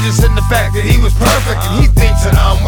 just in the fact that he was perfect, and he thinks that I'm